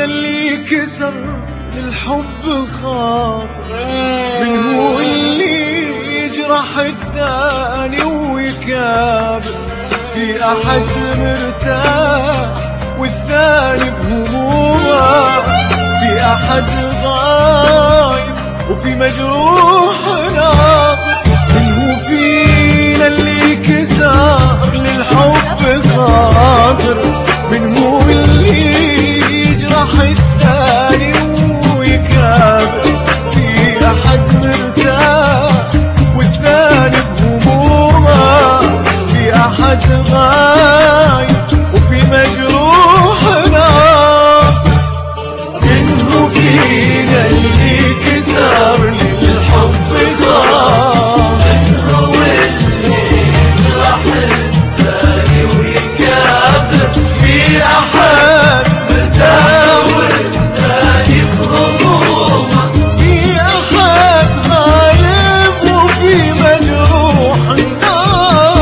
اللي كسر للحب خاطر؟ من هو اللي يجرح الثاني ويكابر؟ في أحد مرتاح والثاني بهمومه؟ في أحد غايب وفي مجروح ناطر؟ من هو فينا اللي كسر للحب خاطر؟ من هو اللي يجرح الثاني ويكابر؟ في أحد مرتاح والثاني بهمومه؟ في أحد غايب وفي مجروح ناطر؟ من هو فينا اللي كسر للحب خاطر؟ من هو اللي يجرح الثاني ويكابر؟ في أحد مرتاح والثاني بهمومه؟ في أحد غايب وفي مجروح ناطر؟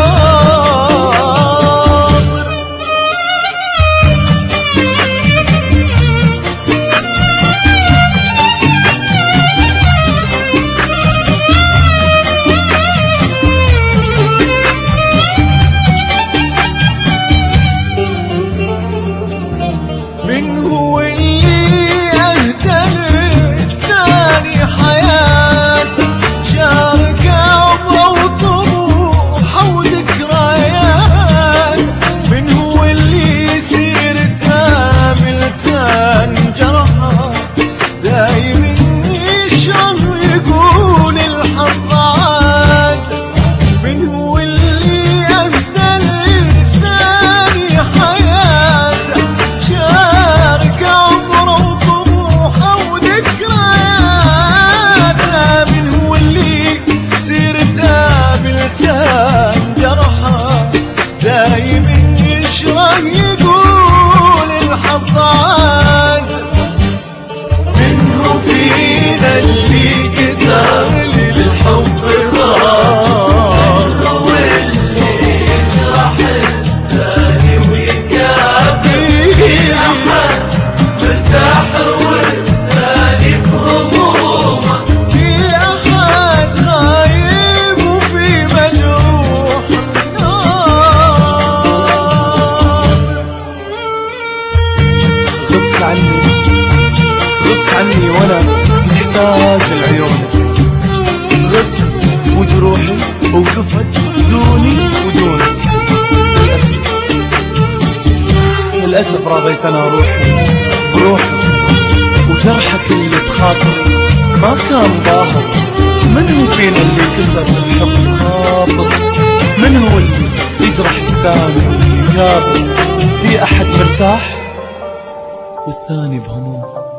من هو اللي أهدى للثاني حياته؟ شارك عمره وطموحه وذكرياته؟ من هو اللي سيرته بلسان جرحه دايم يشرح ويقول الحظ عاد؟ من هو اللي أهدى للثاني حياته؟ شارك عمره وطموحه وذكرياته؟ من هو اللي سيرته بلسان جرحه دايم يشرح يقول الحظ عاد؟ من هو فينا اللي كسر للحب خاطر؟ من هو اللي يجرح الثاني ويكابر؟ في أحد مرتاح والثاني بهمومه؟ في أحد غايب وفي مجروح ناطر؟ غبت عني وأنا محتاج لعيونك. غبت وجروحي وقفت دوني ودونك. للأسف راضيت أنا بروحي وجرحك اللي بخاطري ما كان ظاهر. من هو فينا اللي كسر الحب خاطر؟ من هو اللي يجرح الثاني ويكابر؟ في أحد مرتاح والثاني بهموم؟